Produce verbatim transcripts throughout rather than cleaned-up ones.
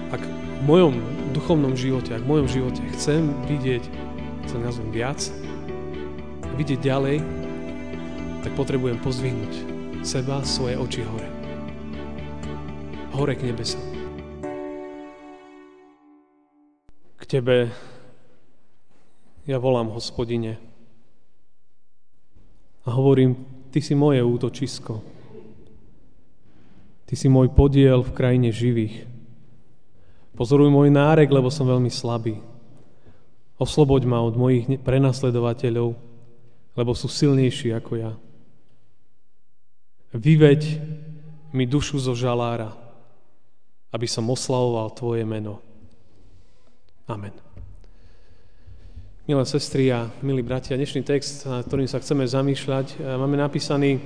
ak v mojom duchovnom živote, ak v mojom živote chcem vidieť, chcem nazvem viac, vidieť ďalej, tak potrebujem pozdvihnúť seba, svoje oči hore. Hore k nebesám. K Tebe ja volám, Hospodine, a hovorím, Ty si moje útočisko. Ty si môj podiel v krajine živých. Pozoruj môj nárek, lebo som veľmi slabý. Osloboď ma od mojich prenasledovateľov, lebo sú silnejší ako ja. Vyveď mi dušu zo žalára, aby som oslavoval Tvoje meno. Amen. Milé sestry a milí bratia, dnešný text, na ktorým sa chceme zamýšľať, máme napísaný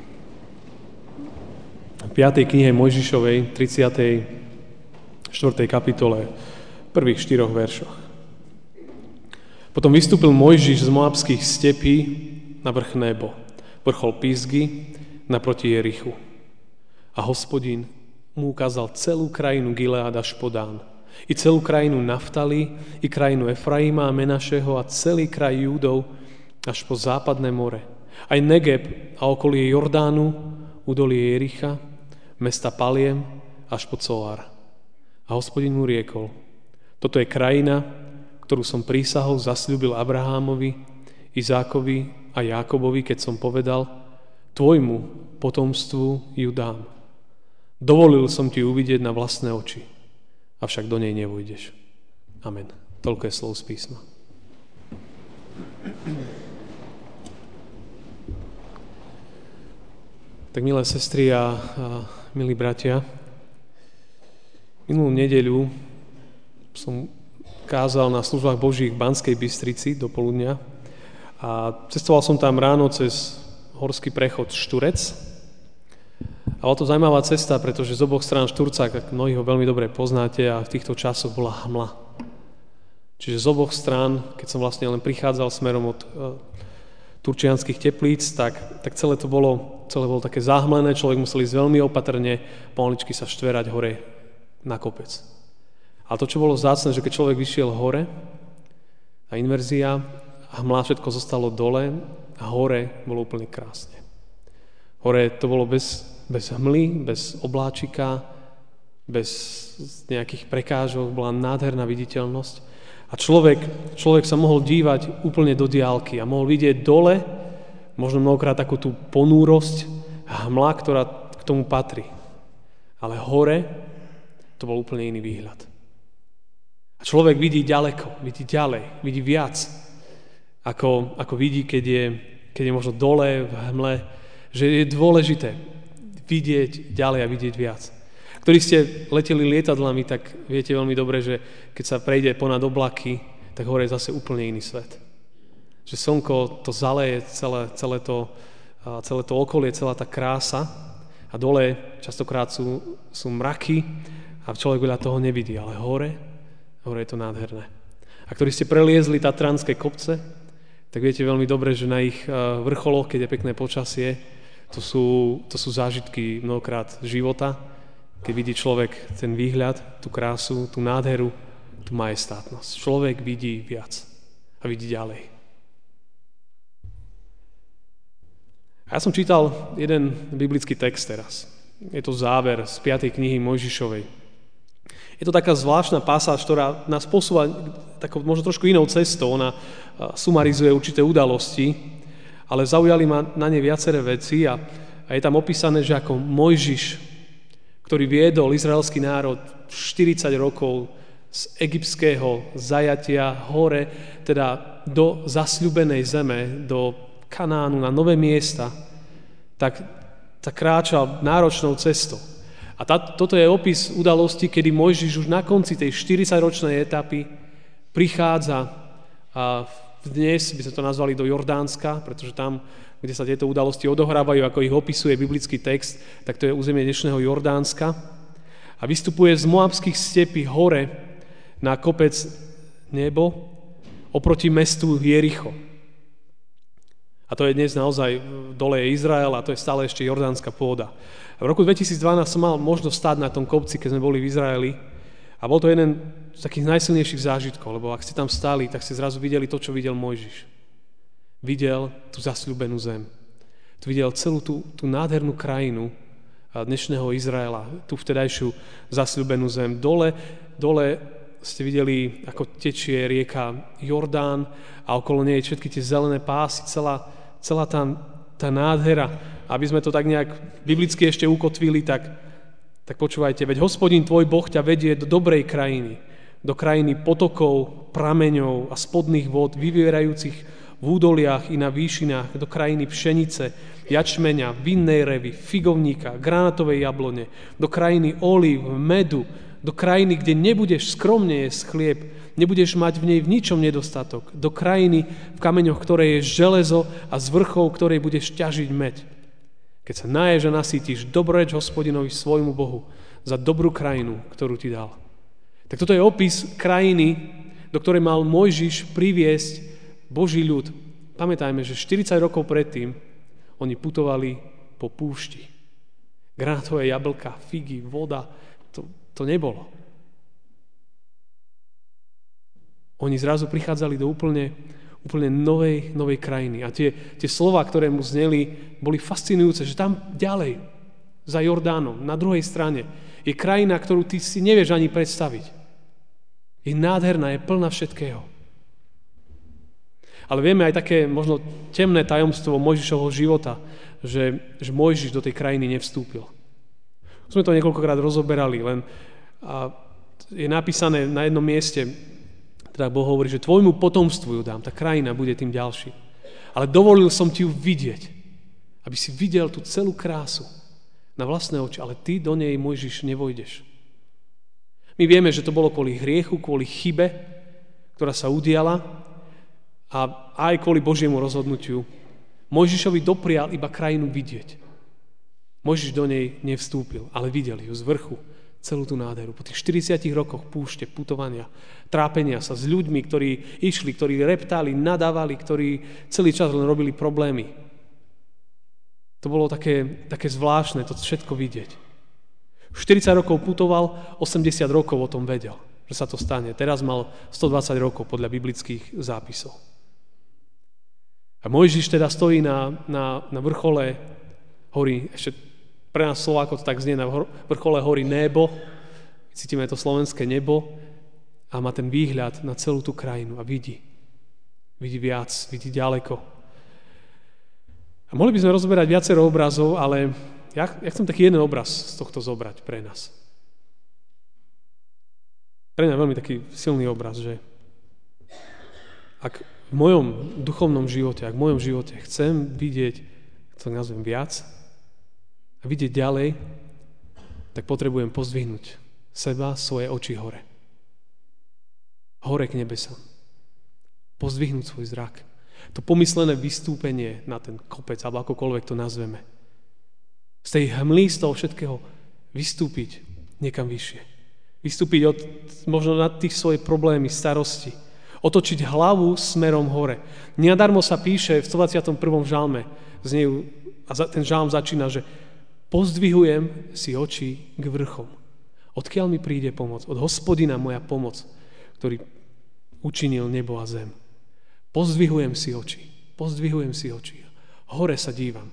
v piatej knihe Mojžišovej, tridsiatej štvrtej kapitole, v prvých štyroch veršoch. Potom vystúpil Mojžiš z moabských stepí na vrch Nebo, vrchol Pisgy, naproti Jerichu. A Hospodin mu ukázal celú krajinu Gilead až po Dán, i celú krajinu Naftali, i krajinu Efraima a Menašeho a celý kraj Júdov až po západné more. Aj Negeb a okolie Jordánu, údolie Jericha, mesta Paliem až po Colár. A Hospodin mu riekol, toto je krajina, ktorú som prísahou zasľúbil Abrahámovi, Izákovi a Jákobovi, keď som povedal, tvojmu potomstvu ju dám. Dovolil som ti uvidieť na vlastné oči, avšak do nej nevojdeš. Amen. Toľko je slov z písma. Tak milé sestry a, a milí bratia, minulú nedeľu som kázal na službách Božích v Banskej Bystrici do poludnia a cestoval som tam ráno cez horský prechod Šturec. A bola to zaujímavá cesta, pretože z oboch strán Šturca, ak mnohí ho veľmi dobre poznáte, a v týchto časoch bola hmla. Čiže z oboch strán, keď som vlastne len prichádzal smerom od uh, turčianskych teplíc, tak, tak celé to bolo, celé bolo také zahmlené, človek musel ísť veľmi opatrne, pomaličky sa štverať hore na kopec. A to, čo bolo vzácne, že keď človek vyšiel hore, a inverzia, a hmla, všetko zostalo dole, a hore bolo úplne krásne. Hore to bolo bez, bez hmly, bez obláčika, bez nejakých prekážok, bola nádherná viditeľnosť. A človek, človek sa mohol dívať úplne do diaľky a mohol vidieť dole, možno mnohokrát takú tú ponúrosť a hmla, ktorá k tomu patrí. Ale hore to bol úplne iný výhľad. A človek vidí ďaleko, vidí ďalej, vidí viac, ako, ako vidí, keď je, keď je možno dole v hmle, že je dôležité vidieť ďalej a vidieť viac. Ktorí ste leteli lietadlami, tak viete veľmi dobre, že keď sa prejde ponad oblaky, tak hore je zase úplne iný svet. Že slnko to zaleje celé, celé, to, celé to okolie, celá tá krása a dole častokrát sú, sú mraky a človek veľa toho nevidí, ale hore, hore je to nádherné. A ktorí ste preliezli tatranské kopce, tak viete veľmi dobre, že na ich vrcholoch, keď je pekné počasie, to sú, to sú zážitky mnohokrát života, keď vidí človek ten výhľad, tú krásu, tú nádheru, tú majestátnosť. Človek vidí viac a vidí ďalej. A ja som čítal jeden biblický text teraz. Je to záver z piatej knihy Mojžišovej. Je to taká zvláštna pasáž, ktorá nás posúva takou možno trošku inou cestou. Ona sumarizuje určité udalosti, ale zaujali ma na ne viaceré veci a, a je tam opísané, že ako Mojžiš, ktorý viedol izraelský národ štyridsať rokov z egyptského zajatia hore, teda do zasľúbenej zeme, do Kanánu, na nové miesta, tak, tak kráčal náročnou cestou. A tá, toto je opis udalosti, kedy Mojžiš už na konci tej štyridsaťročnej etapy prichádza a dnes by sme to nazvali do Jordánska, pretože tam, kde sa tieto udalosti odohrávajú, ako ich opisuje biblický text, tak to je územie dnešného Jordánska. A vystupuje z moabských stepí hore na kopec Nebo oproti mestu Jericho. A to je dnes naozaj, dole je Izrael a to je stále ešte jordánska pôda. A v roku dvetisícdvanásť som mal možnosť stáť na tom kopci, keď sme boli v Izraeli. A A bol to jeden z takých najsilnejších zážitkov, lebo ak ste tam stáli, tak ste zrazu videli to, čo videl Mojžiš. Videl tú zasľúbenú zem. Tu videl celú tú, tú nádhernú krajinu dnešného Izraela, tú vtedajšiu zasľúbenú zem. Dole, dole ste videli, ako tečie rieka Jordán a okolo nej všetky tie zelené pásy, celá, celá tá, tá nádhera. Aby sme to tak nejak biblicky ešte ukotvili, tak, tak počúvajte, veď Hospodin tvoj Boh ťa vedie do dobrej krajiny, do krajiny potokov, prameňov a spodných vôd, vyvierajúcich v údoliach i na výšinách, do krajiny pšenice, jačmeňa, vinnej revy, figovníka, granátovej jablone, do krajiny olív, medu, do krajiny, kde nebudeš skromne jesť chlieb, nebudeš mať v nej v ničom nedostatok, do krajiny, v kameňoch ktorej je železo a z vrchov ktorej budeš ťažiť meď. Keď sa naješ a nasítiš, dobroreč Hospodinovi svojmu Bohu za dobrú krajinu, ktorú ti dal. Tak toto je opis krajiny, do ktorej mal Mojžiš priviesť Boží ľud. Pamätajme, že štyridsať rokov predtým oni putovali po púšti. Granátové jablka, figy, voda, to, to nebolo. Oni zrazu prichádzali do úplne, úplne novej, novej krajiny. A tie, tie slová, ktoré mu zneli, boli fascinujúce, že tam ďalej, za Jordánom, na druhej strane, je krajina, ktorú ty si nevieš ani predstaviť. Je nádherná, je plná všetkého. Ale vieme aj také možno temné tajomstvo Mojžišovho života, že, že Mojžiš do tej krajiny nevstúpil. Už sme to niekoľkokrát rozoberali, len a je napísané na jednom mieste, teda Boh hovorí, že tvojmu potomstvu ju dám, tá krajina bude tým ďalším. Ale dovolil som ti ju vidieť, aby si videl tú celú krásu na vlastné oči, ale ty do nej, Mojžiš, nevojdeš. My vieme, že to bolo kvôli hriechu, kvôli chybe, ktorá sa udiala a aj kvôli Božiemu rozhodnutiu. Mojžišovi doprial iba krajinu vidieť. Mojžiš do nej nevstúpil, ale videl ju z vrchu, celú tú nádheru. Po tých štyridsiatich rokoch púšte, putovania, trápenia sa s ľuďmi, ktorí išli, ktorí reptali, nadávali, ktorí celý čas len robili problémy. To bolo také, také zvláštne, to všetko vidieť. štyridsať rokov putoval, osemdesiat rokov o tom vedel, že sa to stane. Teraz mal stodvadsať rokov podľa biblických zápisov. A Mojžiš teda stojí na, na, na vrchole hory, ešte pre nás Slovákov to tak znie, na vrchole hory Nebo, cítime to slovenské nebo a má ten výhľad na celú tú krajinu a vidí. Vidí viac, vidí ďaleko. A mohli by sme rozoberať viacero obrazov, ale ja, ja chcem taký jeden obraz z tohto zobrať pre nás. Pre mňa veľmi taký silný obraz, že ak v mojom duchovnom živote, ak v mojom živote chcem vidieť, to nazvem viac, a vidieť ďalej, tak potrebujem pozdvihnúť seba, svoje oči hore. Hore k nebesám. Pozdvihnúť svoj zrak. To pomyslené vystúpenie na ten kopec, alebo akokoľvek to nazveme. Z tej hmly, z toho všetkého vystúpiť niekam vyššie. Vystúpiť od, možno na tých svoje problémy, starosti. Otočiť hlavu smerom hore. Nenadarmo sa píše v stodvadsiatom prvom žalme, z nej, a ten žalm začína, že pozdvihujem si oči k vrchom. Odkiaľ mi príde pomoc? Od Hospodina moja pomoc, ktorý učinil nebo a zem. Pozdvihujem si oči. Pozdvihujem si oči. Hore sa dívam.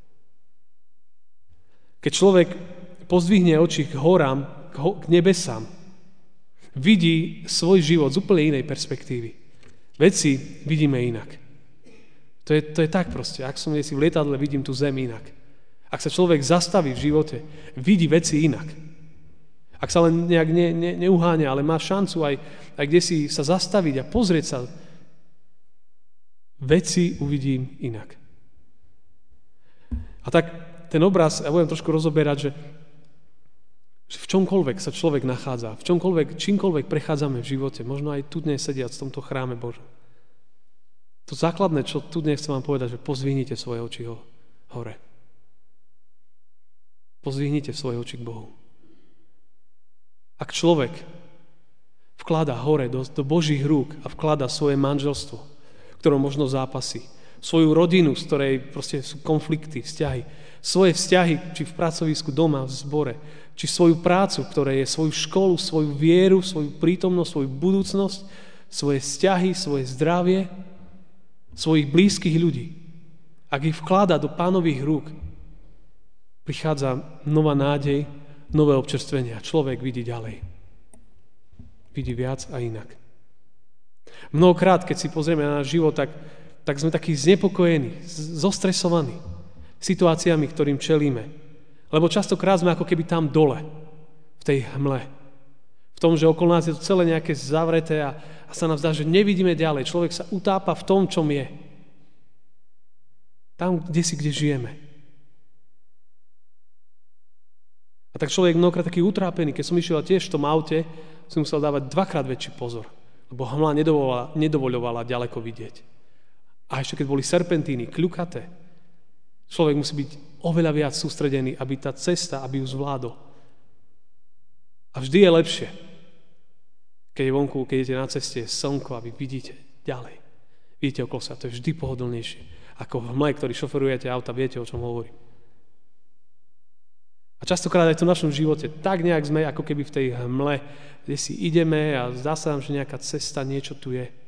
Keď človek pozdvihne oči k horám, k, ho- k nebesám, vidí svoj život z úplne inej perspektívy. Veci vidíme inak. To je, to je tak proste. Ak som si v lietadle, vidím tú zem inak. Ak sa človek zastaví v živote, vidí veci inak. Ak sa len nejak ne, ne, neuháňa, ale má šancu aj, aj kde si sa zastaviť a pozrieť sa, veci uvidím inak. A tak ten obraz, ja budem trošku rozoberať, že, že v čomkoľvek sa človek nachádza, v čomkoľvek, čímkoľvek prechádzame v živote, možno aj tu dnes sediac v tomto chráme Božom. To základné, čo tu dnes chcem vám povedať, že pozvihnite svoje oči ho, hore. Pozvihnite svoje oči k Bohu. Ak človek vklada hore do, do Božích rúk a vklada svoje manželstvo, ktorom možno zápasy, Svoju rodinu, z ktorej proste sú konflikty, vzťahy. Svoje vzťahy, či v pracovisku, doma, v zbore. Či svoju prácu, ktoré je svoju školu, svoju vieru, svoju prítomnosť, svoju budúcnosť, svoje vzťahy, svoje zdravie, svojich blízkych ľudí. Ak ich vkladá do Pánových rúk, prichádza nová nádej, nové občerstvenie a človek vidí ďalej. Vidí viac a inak. Mnohokrát, keď si pozrieme na náš život, tak, tak sme takí znepokojení, zostresovaní situáciami, ktorým čelíme. Lebo častokrát sme ako keby tam dole, v tej hmle. V tom, že okolo nás je to celé nejaké zavreté a, a sa nám zdá, že nevidíme ďalej. Človek sa utápa v tom, čom je. Tam, kde si, kde žijeme. A tak človek mnohokrát taký utrápený. Keď som išiel tiež v tom aute, som musel dávať dvakrát väčší pozor. Lebo hmla nedovoľovala, nedovoľovala ďaleko vidieť. A ešte keď boli serpentíny, kľukaté, človek musí byť oveľa viac sústredený, aby tá cesta, aby ju zvládol. A vždy je lepšie, keď je vonku, keď idete na ceste, je slnko a vy vidíte ďalej. Vidíte okolo sa, to je vždy pohodlnejšie. Ako v hmle, ktorý šoferujete auta, viete, o čom hovorím. A častokrát aj v tom našom živote tak nejak sme ako keby v tej hmle, kde si ideme a zdá sa nám, že nejaká cesta, niečo tu je.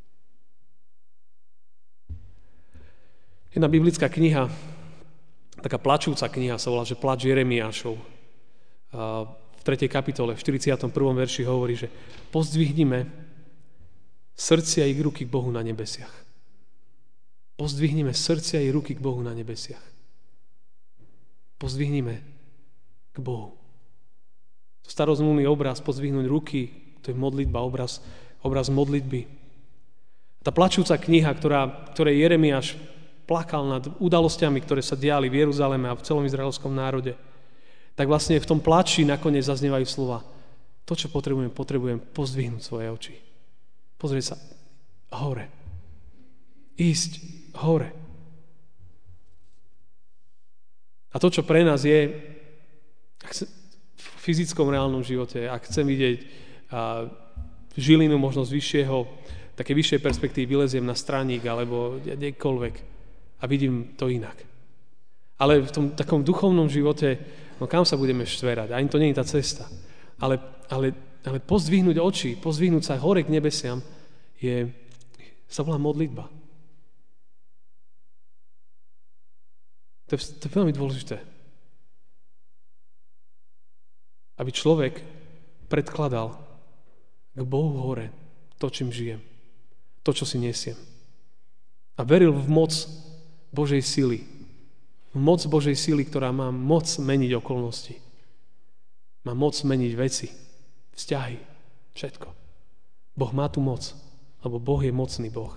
Jedna biblická kniha, taká plačúca kniha sa volá, že Plač Jeremiášov. V tretej kapitole, v štyridsiatom prvom verši hovorí, že pozdvihnime srdcia i ruky k Bohu na nebesiach. Pozdvihnime srdcia i ruky k Bohu na nebesiach. Pozdvihnime k Bohu. To starozmluvný obraz, pozdvihnúť ruky, to je modlitba, obraz, obraz modlitby. Tá plačúca kniha, ktorá, ktorej Jeremiáš plakal nad udalosťami, ktoré sa diali v Jeruzaleme a v celom izraelskom národe, tak vlastne v tom plači nakoniec zaznievajú slova. To, čo potrebujem, potrebujem pozdvihnúť svoje oči. Pozrieť sa hore. Ísť hore. A to, čo pre nás je v fyzickom reálnom živote, ak chcem vidieť žilinu možno z vyššieho, také vyššej perspektívy, vyleziem na straník alebo kdekoľvek a vidím to inak. Ale v tom takom duchovnom živote, no kam sa budeme štverať? Ani to nie je tá cesta. Ale, ale, ale pozdvihnúť oči, pozdvihnúť sa hore k nebesiam, je, sa volá modlitba. To je, to je veľmi dôležité. Aby človek predkladal k Bohu hore to, čím žijem. To, čo si nesiem. A veril v moc Božej sily. V moc Božej sily, ktorá má moc meniť okolnosti. Má moc meniť veci, vzťahy, všetko. Boh má tu moc, lebo Boh je mocný Boh.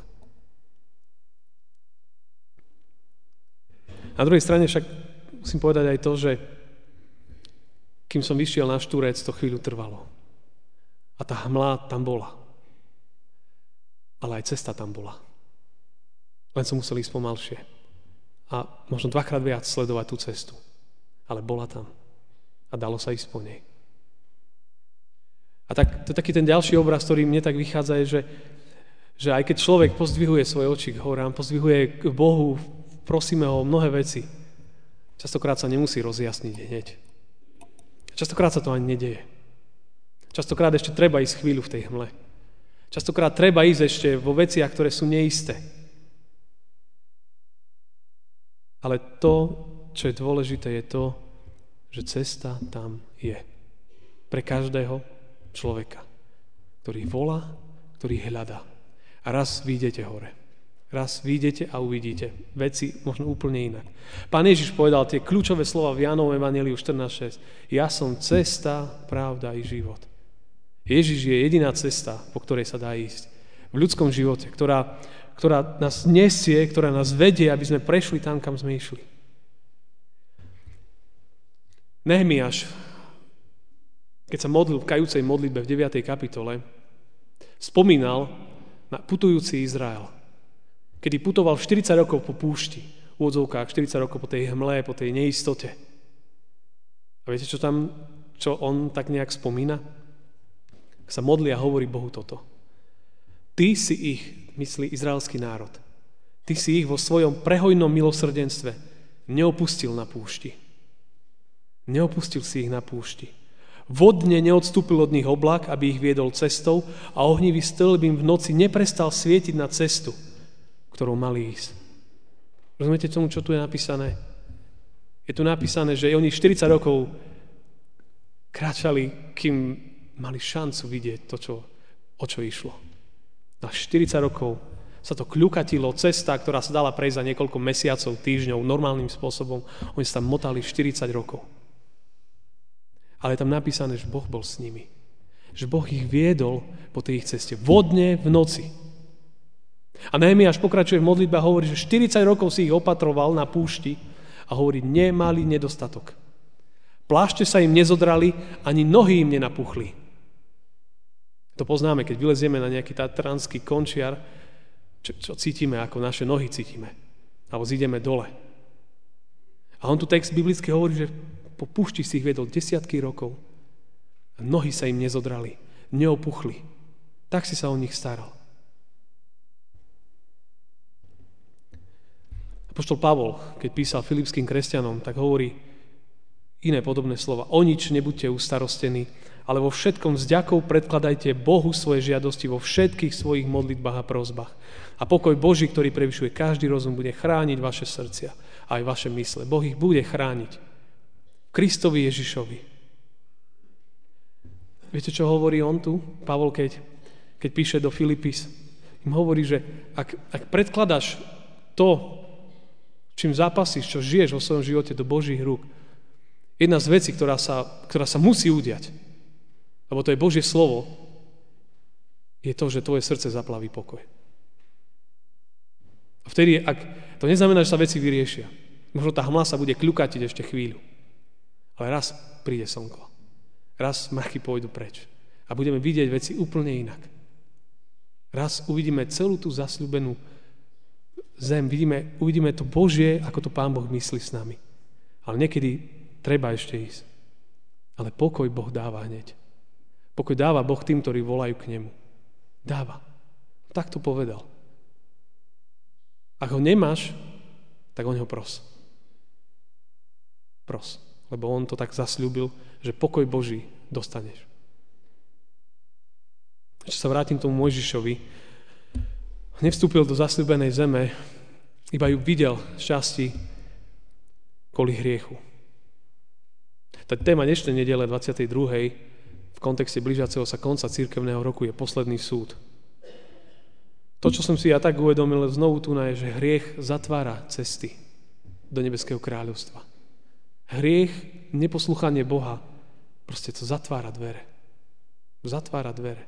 Na druhej strane však musím povedať aj to, že kým som vyšiel na Štúrec, to chvíľu trvalo. A tá hmla tam bola. Ale aj cesta tam bola. Len som musel ísť pomalšie. A možno dvakrát viac sledovať tú cestu. Ale bola tam. A dalo sa ísť po nej. A tak, to je taký ten ďalší obraz, ktorý mne tak vychádza, je, že, že aj keď človek pozdvihuje svoje oči k horám, pozdvihuje k Bohu, prosíme ho o mnohé veci, častokrát sa nemusí rozjasniť hneď. Častokrát sa to ani nedeje. Častokrát ešte treba ísť chvíľu v tej hmle. Častokrát treba ísť ešte vo veciach, ktoré sú neisté. Ale to, čo je dôležité, je to, že cesta tam je. Pre každého človeka, ktorý volá, ktorý hľadá. A raz vyjdete hore. Raz vyjdete a uvidíte veci možno úplne inak. Pán Ježiš povedal tie kľúčové slova v Jánovom evanjeliu štrnásť šesť. Ja som cesta, pravda i život. Ježiš je jediná cesta, po ktorej sa dá ísť. V ľudskom živote, ktorá ktorá nás nesie, ktorá nás vedie, aby sme prešli tam, kam sme išli. Nehemiáš, keď sa modlil v kajúcej modlitbe v deviatej kapitole, spomínal na putujúci Izrael, kedy putoval štyridsať rokov po púšti, v úvodzovkách štyridsať rokov po tej hmle, po tej neistote. A viete, čo tam, čo on tak nejak spomína? Sa modlí a hovorí Bohu toto. Ty si ich, myslí izraelský národ, Ty si ich vo svojom prehojnom milosrdenstve neopustil na púšti. Neopustil si ich na púšti. Vodne neodstúpil od nich oblak, aby ich viedol cestou a ohnivý stĺp im v noci neprestal svietiť na cestu, ktorou mali ísť. Rozumiete tomu, čo tu je napísané? Je tu napísané, že oni štyridsať rokov kráčali, kým mali šancu vidieť to, čo, o čo išlo. Na štyridsať rokov sa to kľukatilo, cesta, ktorá sa dala prejsť za niekoľko mesiacov, týždňov, normálnym spôsobom. Oni sa tam motali štyridsať rokov. Ale je tam napísané, že Boh bol s nimi. Že Boh ich viedol po tej ich ceste. Vodne v noci. A Nehemiáš pokračuje v modlitbe a hovorí, že štyridsať rokov si ich opatroval na púšti a hovorí, nemali nedostatok. Plášte sa im nezodrali, ani nohy im nenapuchli. To poznáme, keď vylezieme na nejaký tatranský končiar, čo, čo cítime, ako naše nohy cítime. Alebo zídeme dole. A on tu text biblicky hovorí, že po púšti si ich viedol desiatky rokov a nohy sa im nezodrali, neopuchli. Tak si sa o nich staral. Apoštol Pavol, keď písal filipským kresťanom, tak hovorí iné podobné slova. O nič nebuďte ustarostení, ale vo všetkom s vďakou predkladajte Bohu svoje žiadosti vo všetkých svojich modlitbách a prosbách. A pokoj Boží, ktorý prevyšuje každý rozum, bude chrániť vaše srdcia a aj vaše mysle. Boh ich bude chrániť. Kristovi Ježišovi. Viete, čo hovorí on tu? Pavol, keď, keď píše do Filipis, im hovorí, že ak, ak predkladaš to, čím zápasíš, čo žiješ vo svojom živote do Božích rúk, jedna z vecí, ktorá sa, ktorá sa musí udiať, lebo to je Božie slovo, je to, že tvoje srdce zaplaví pokoj. A vtedy, ak to neznamená, že sa veci vyriešia. Možno tá hmla sa bude kľukatiť ešte chvíľu. Ale raz príde slnko. Raz mraky pôjdu preč. A budeme vidieť veci úplne inak. Raz uvidíme celú tú zasľúbenú zem, vidíme, uvidíme to Božie, ako to Pán Boh myslí s nami. Ale niekedy treba ešte ísť. Ale pokoj Boh dáva hneď. Pokoj dáva Boh tým, ktorí volajú k nemu. Dáva. Tak to povedal. Ak ho nemáš, tak o neho pros. Pros. Lebo on to tak zasľúbil, že pokoj Boží dostaneš. Ešte sa vrátim k tomu Mojžišovi. Nevstúpil do zasľúbenej zeme, iba ju videl z časti kvôli hriechu. Tá téma dnešnej nedele dvadsiatej druhej v kontexte blížiaceho sa konca cirkevného roku je posledný súd. To, čo som si ja tak uvedomil znovu tu je, že hriech zatvára cesty do nebeského kráľovstva. Hriech, neposlúchanie Boha, proste to zatvára dvere. Zatvára dvere.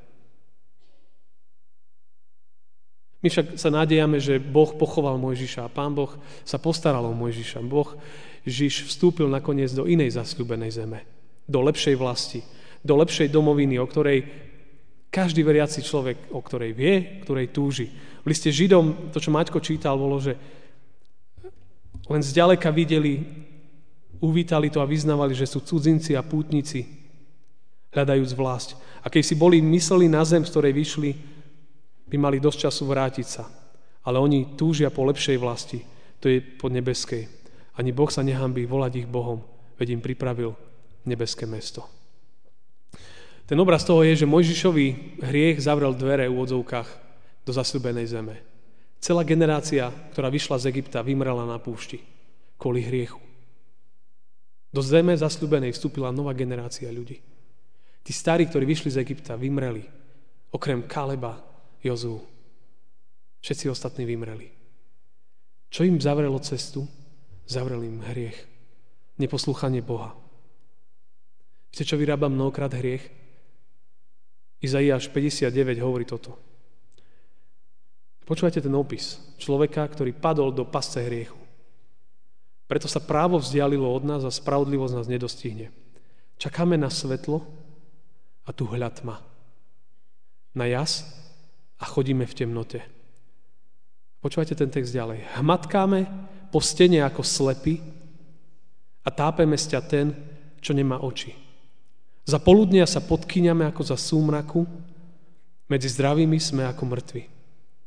My však sa nádejame, že Boh pochoval Mojžiša a Pán Boh sa postaral o Mojžiša. Boh Žiž vstúpil nakoniec do inej zasľúbenej zeme. Do lepšej vlasti, do lepšej domoviny, o ktorej každý veriaci človek, o ktorej vie, ktorej túži. V liste Židom, to, čo Maťko čítal, bolo, že len zďaleka videli, uvítali to a vyznávali, že sú cudzinci a pútnici, hľadajúc vlast. A keď si boli mysleli na zem, z ktorej vyšli, by mali dosť času vrátiť sa. Ale oni túžia po lepšej vlasti, to je po nebeskej. Ani Boh sa nehanbí volať ich Bohom, veď im pripravil nebeské mesto. Ten obraz toho je, že Mojžišový hriech zavrel dvere v úvodzovkách do zasľúbenej zeme. Celá generácia, ktorá vyšla z Egypta, vymrela na púšti kvôli hriechu. Do zeme zasľúbenej vstúpila nová generácia ľudí. Tí starí, ktorí vyšli z Egypta, vymreli. Okrem Kaleba, Jozú. Všetci ostatní vymreli. Čo im zavrelo cestu? Zavrel im hriech. Neposlúchanie Boha. Viete, čo vyrába mnohokrát hriech? Izaiáš päťdesiatdeväť hovorí toto. Počúvajte ten opis človeka, ktorý padol do pasce hriechu. Preto sa právo vzdialilo od nás a spravodlivosť nás nedostihne. Čakáme na svetlo a tu hľa tma. Na jas a chodíme v temnote. Počúvajte ten text ďalej. Hmatkáme po stene ako slepí a tápeme sťa ten, čo nemá oči. Za poludnia sa podkyňame ako za súmraku, medzi zdravými sme ako mŕtvi.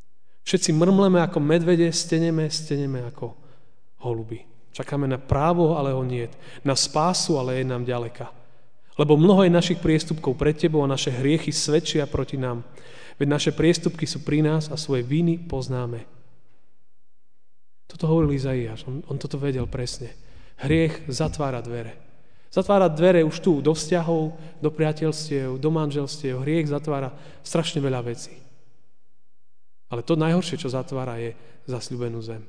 Všetci mrmleme ako medvede, steneme, steneme ako holuby. Čakáme na právo, ale ho niet. Na spásu, ale je nám ďaleka. Lebo mnoho je našich priestupkov pred tebou a naše hriechy svedčia proti nám. Veď naše priestupky sú pri nás a svoje viny poznáme. Toto hovoril Izaiáš, on, on toto vedel presne. Hriech zatvára dvere. Zatvára dvere už tu, do vzťahov, do priateľstiev, do manželstiev. Hriech zatvára strašne veľa vecí. Ale to najhoršie, čo zatvára, je zasľúbenú zem.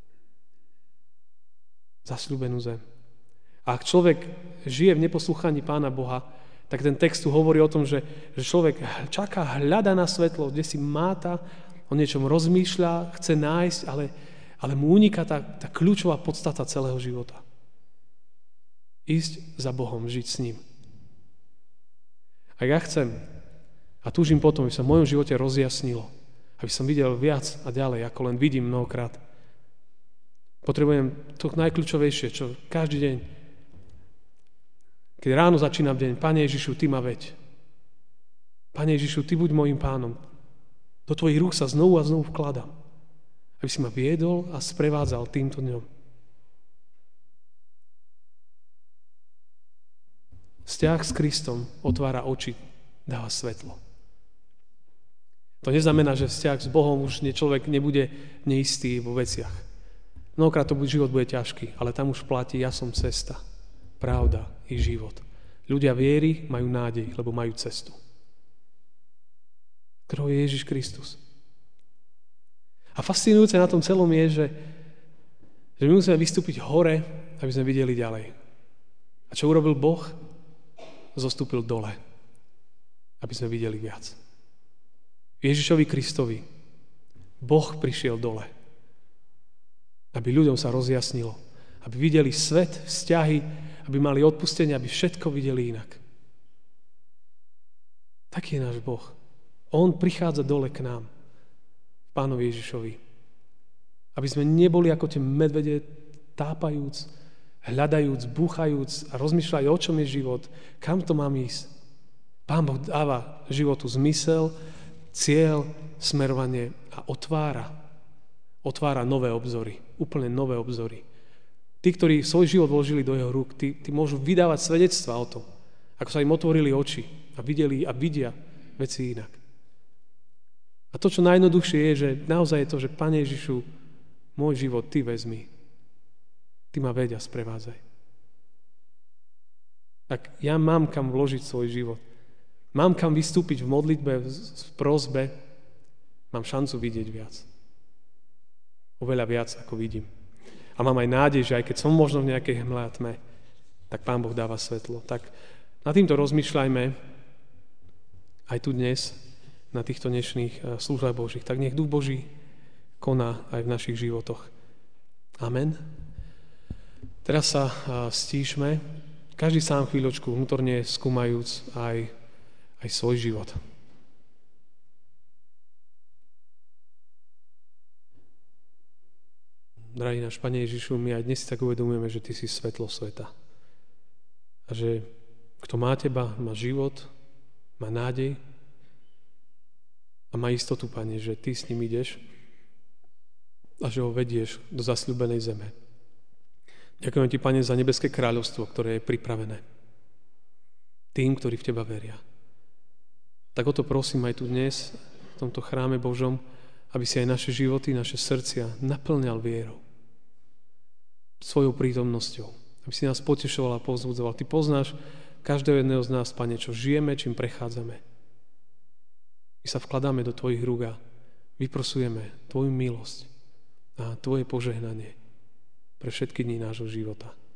Zasľúbenú zem. A ak človek žije v neposlúchaní Pána Boha, tak ten text tu hovorí o tom, že, že človek čaká, hľada na svetlo, kde si máta, o niečom rozmýšľa, chce nájsť, ale, ale mu uniká tá, tá kľúčová podstata celého života. Ísť za Bohom, žiť s ním. A ja chcem a túžim potom, aby sa v mojom živote rozjasnilo, aby som videl viac a ďalej, ako len vidím mnohokrát. Potrebujem to najkľúčovejšie, čo každý deň, keď ráno začínam deň, Pane Ježišu, Ty ma veď. Pane Ježišu, Ty buď mojím pánom. Do Tvojich rúk sa znovu a znovu vkladám, aby si ma viedol a sprevádzal týmto dňom. Vzťah s Kristom otvára oči, dáva svetlo. To neznamená, že vzťah s Bohom už človek nebude neistý vo veciach. Mnohokrát to život bude ťažký, ale tam už platí, ja som cesta, pravda i život. Ľudia viery majú nádej, lebo majú cestu. Ktorou je Ježiš Kristus. A fascinujúce na tom celom je, že, že my musíme vystúpiť hore, aby sme videli ďalej. A čo urobil Boh? Zostúpil dole, aby sme videli viac. Ježišovi Kristovi Boh prišiel dole, aby ľuďom sa rozjasnilo, aby videli svet, vzťahy, aby mali odpustenie, aby všetko videli inak. Taký je náš Boh. On prichádza dole k nám, Pánovi Ježišovi. Aby sme neboli ako tie medvede, tápajúc, hľadajúc, búchajúc a rozmýšľaj, o čom je život, kam to mám ísť. Pán Boh dáva životu zmysel, cieľ, smerovanie a otvára. Otvára nové obzory, úplne nové obzory. Tí, ktorí svoj život vložili do jeho rúk, tí, tí môžu vydávať svedectvá o tom, ako sa im otvorili oči a videli a vidia veci inak. A to, čo najjednoduchšie je, že naozaj je to, že Pane Ježišu, môj život Ty vezmi. Ty ma veď a sprevádzaj. Tak ja mám kam vložiť svoj život. Mám kam vystúpiť v modlitbe, v prosbe. Mám šancu vidieť viac. Oveľa viac, ako vidím. A mám aj nádej, že aj keď som možno v nejakej hmle a tme, tak Pán Boh dáva svetlo. Tak nad týmto rozmýšľajme aj tu dnes, na týchto dnešných službách Božích. Tak nech Duch Boží koná aj v našich životoch. Amen. Teraz sa stíšme, každý sám chvíľočku vnútorne skúmajúc aj, aj svoj život. Drahý náš Pane Ježišu, my aj dnes si tak uvedomujeme, že Ty si svetlo sveta. A že kto má Teba, má život, má nádej a má istotu, Pane, že Ty s ním ideš a že ho vedieš do zasľúbenej zeme. Ďakujem Ti, Pane, za nebeské kráľovstvo, ktoré je pripravené tým, ktorí v Teba veria. Tak o to prosím aj tu dnes, v tomto chráme Božom, aby si aj naše životy, naše srdcia naplňal vierou, svojou prítomnosťou, aby si nás potešoval a povzbudzoval. Ty poznáš každého jedného z nás, Pane, čo žijeme, čím prechádzame. My sa vkladáme do Tvojich rúk a vyprosujeme Tvoju milosť a Tvoje požehnanie pre všetky dni nášho života.